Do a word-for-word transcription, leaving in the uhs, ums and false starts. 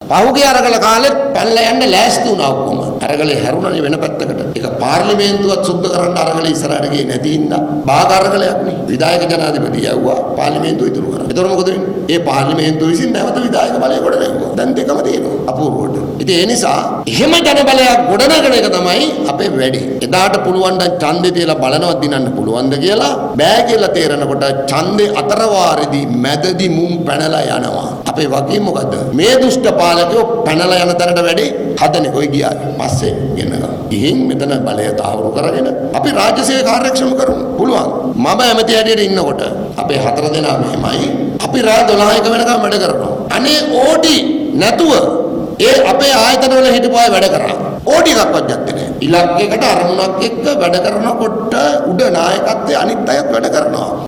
පහුගිය අරගල කාලෙත් පැනලා යන්න ලෑස්ති වුණා ඔක්කොම. අරගලේ හැරුණනේ වෙන පැත්තකට. ඒක පාර්ලිමේන්තුවත් සුද්ධ කරන්න අරගලේ ඉස්සරහට ගියේ නැති හින්දා භාග අරගලයක් නේ. විධායක ජනාධිපති යවුවා පාර්ලිමේන්තුව ඉතුරු කරා. ඒතර මොකද වෙන්නේ? ඒ පාර්ලිමේන්තුව විසින් නැවත විධායක බලය ගොඩ නැගුවා. දැන් දෙකම තියෙනවා අපූර්වට. ඉතින් ඒ නිසා එහෙම ජන බලයක් ගොඩනගන එක තමයි අපේ වැඩේ. එදාට පුළුවන් නම් ඡන්දේ තියලා බලනවත් දිනන්න පුළුවන්ද කියලා බෑ කියලා තේරෙනකොට ඡන්දේ අතර වාරෙදී මැදදී මුම් පැනලා යනවා. අපේ වගේ මොකද? මේ දුෂ්ට පාලකයෝ පැනලා යන තැනට වැඩේ හදන්නේ කොයි ගියාද? පස්සේ ගෙන්නගමු. ඉහින් මෙතන බලය තාවුරු කරගෙන අපි රාජ්‍ය සේවය කාර්යක්ෂම කරමු. පුළුවන්. මම ඇමති හැටියට ඉන්නකොට අපේ හතර දෙනා මෙහෙමයි. අපි රාත්‍රී දොළහ එක වෙනකම් වැඩ කරනවා. අනේ ඕටි නැතුව ඒ අපේ ආයතන වල හිටපු අය වැඩ කරා. ඕටි එකක්වත් ගත්තේ නැහැ. ඉලක්කයකට අරමුණක් එක්ක වැඩ කරනකොට උඩ නායකත්වයේ අනිත් අයත් වැඩ කරනවා.